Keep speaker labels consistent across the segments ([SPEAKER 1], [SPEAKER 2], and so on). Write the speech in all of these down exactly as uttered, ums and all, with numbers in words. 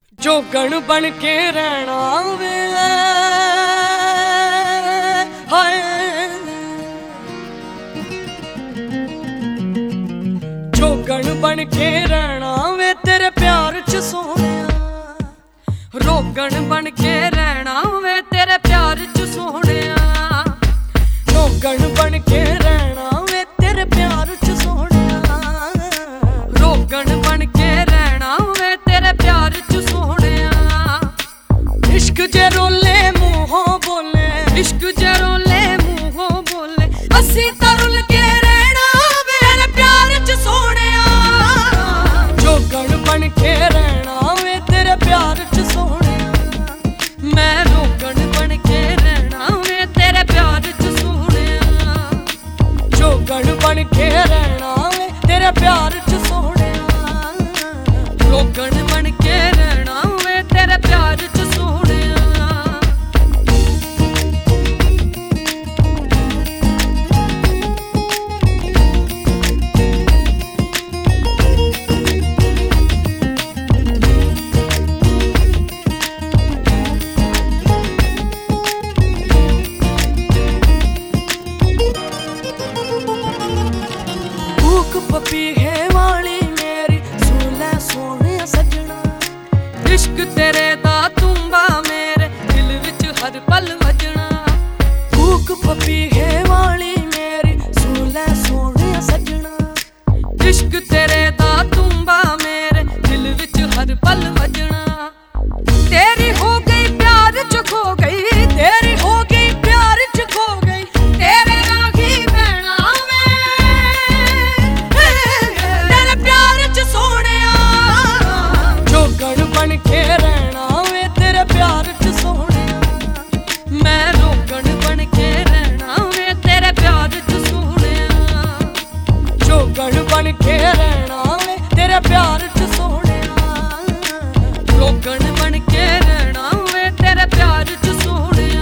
[SPEAKER 1] जोगण बन के रहना वे हाय, जोगण बन के रहना वे तेरे प्यार च सोहणिया, रोगण बन के रहना वे तेरे प्यार च सोहणिया, रोगण बन के रहना वे तेरे प्यार च सोहणिया, रोगण बन के रहना वे तेरे प्यार च सोहणिया। इश्क जे रोले मुंहों बोले, इश्क जे रोले मुंहों बोले, असी तरुल के रहना वे तेरे प्यार च सोहणिया, जोगण बन के रहना वे तेरे प्यार च सोहणिया, मैं रोगण बन के रहना वे तेरे प्यार च सोहणिया, जोगण बन के रहना वे तेरे प्यार च सोहणिया, रोगण बन के रहना वे तेरे प्यार च सोहणिया। पपीहे वाली मेरी सुन सोने सजना, इश्क तेरे दा तुम्बा मेरे दिल विच हर पल वजना, भूख पपीहे वाली मेरी सुन सोने सजना, इश्क तेरे दा तुम्बा मेरे दिल विच हर पल वजना। तेरी हो गई प्यार च खो गई, तेरी हो गई प्यार च खो गई, तेरे रागी बहना बन के रहना वे तेरे प्यार च सोहणिया, मैं रोगण बन के रहना वे तेरे प्यार च सोहणिया, जोगण बन के रहना वे तेरे प्यार च सोहणिया, रोगण बन के रहना वे तेरे प्यार च सोहणिया।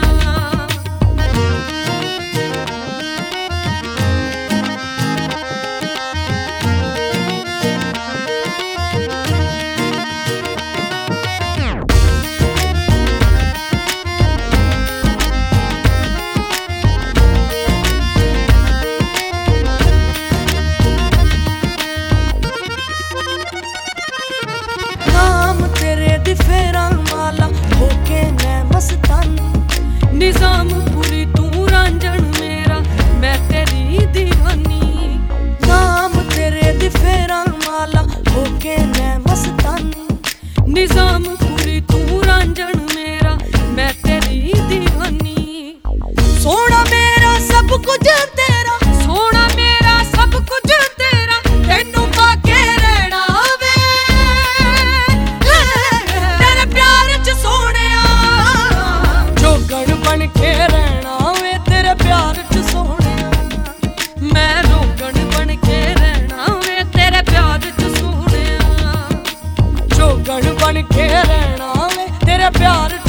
[SPEAKER 1] फेरा माला होके मैं मस्तानी, निजाम पूरी तू रांझण मेरा मैं तेरी दीवानी, नाम तेरे दी फेरा माला होके मैं मस्तानी, निजाम पूरी तू रांझण मेरा मैं तेरी दीवानी। सोना मेरा सब कुछ तेरा, सोना मेरा सब कुछ तेरा, तेनू पाके रहना वे बन के रहना वे तेरे प्यार च सोहणिया, मैं रोगण बन के रहना वे तेरे प्यार च सोहणिया, जोगण बन के रहना वे तेरे प्यार